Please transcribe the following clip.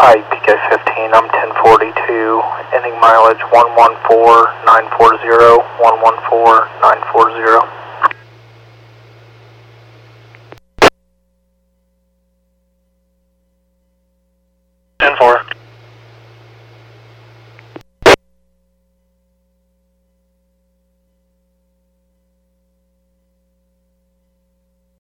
Hi, PK15, I'm 1042, ending mileage 114940, 114940.